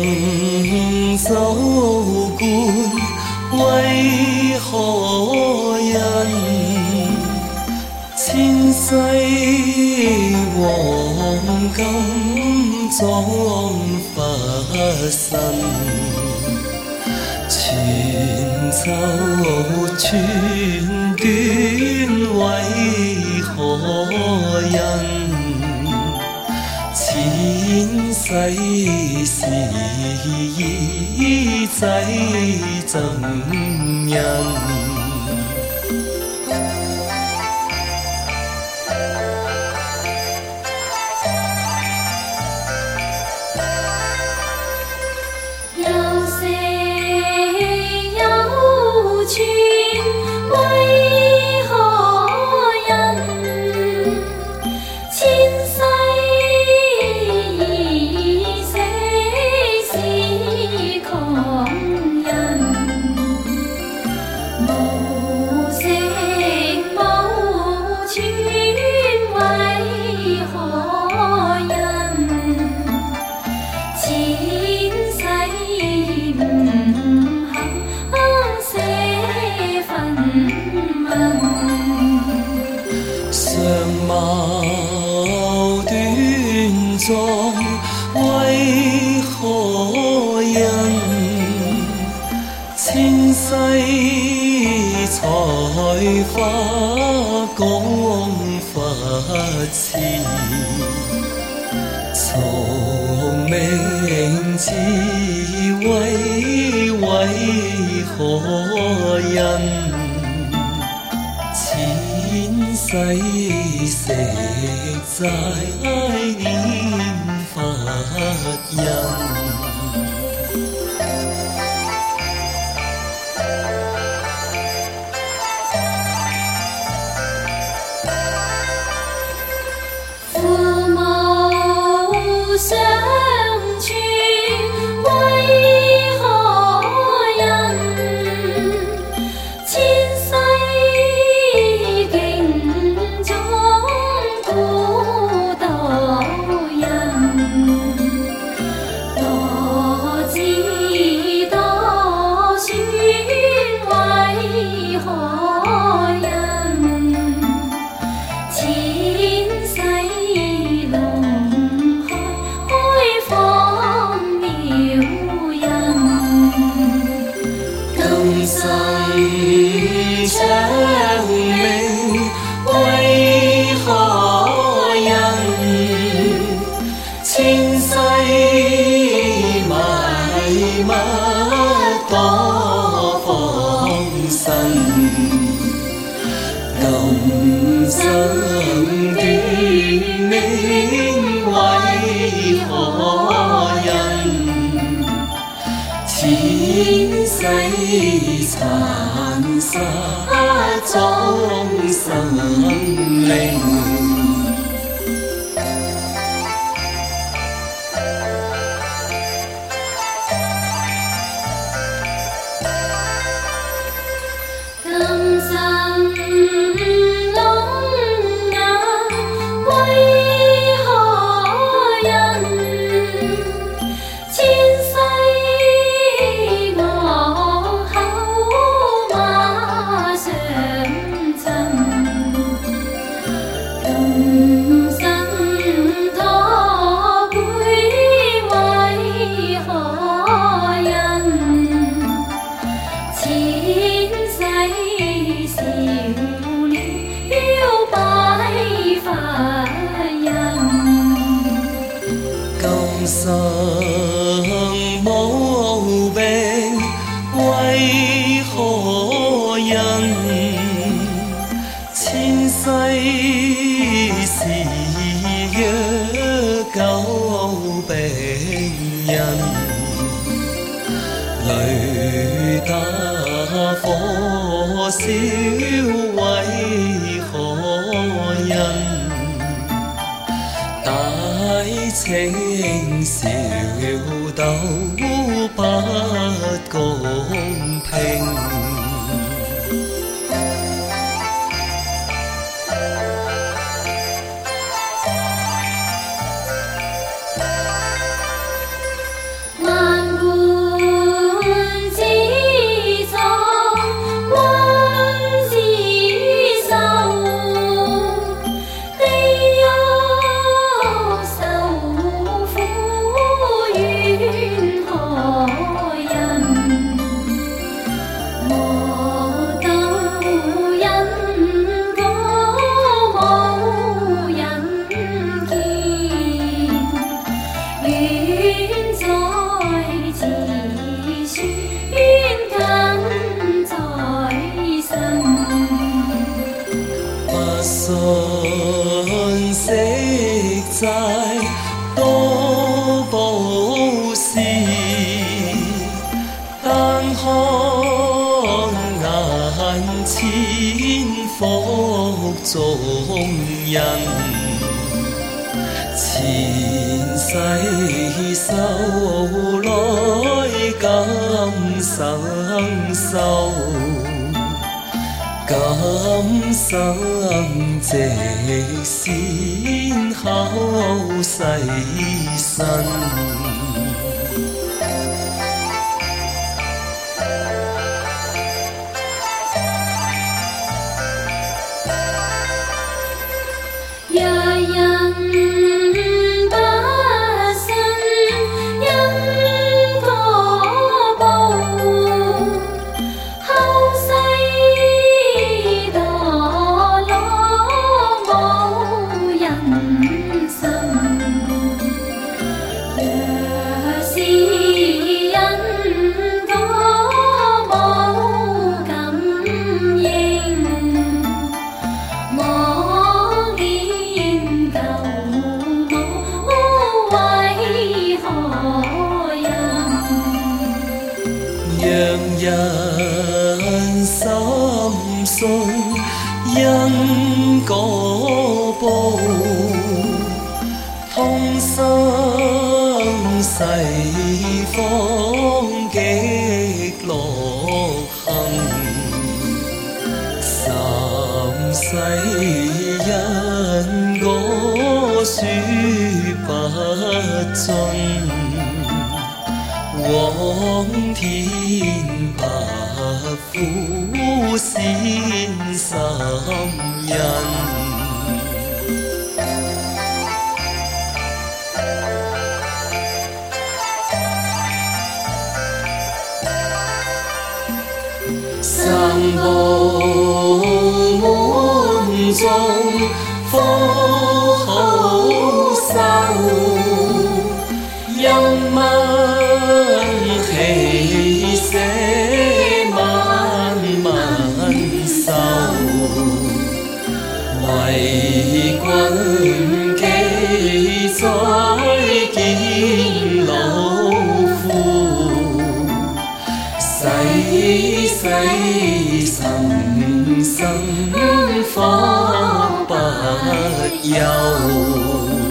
舟观，为何人？千世黄金装佛身，泉州寸短为何人？千世事意仔赠人。矛短狀為何人？千世才華講佛詞，從明智慧為何人？千世食齋念佛人。 父母相傳為何人？千世敬重古道人，多子多孫為何人？千世龍開放了人，今生長命為何人？千世迷密多放生，今生短命為何人？千世殘殺眾生靈。今生聾啞為何人？千世惡口馬上陣，今生駝背為何人？千世少了拜佛人，今生無病為何人？千世是藥救病人，雷打火燒為何人？大情小鬥不公平。萬中人，前世修來今生修，今生藉善後世身。 日人不信因果報，後世墮落無人信。若是因果無感應， 讓人深信因果報，通生西方極樂行，三世因果說不盡。往天白虎先心印，三寶門中福好收，人民喜捨萬萬壽，為君記載見老夫，世世生生福不休。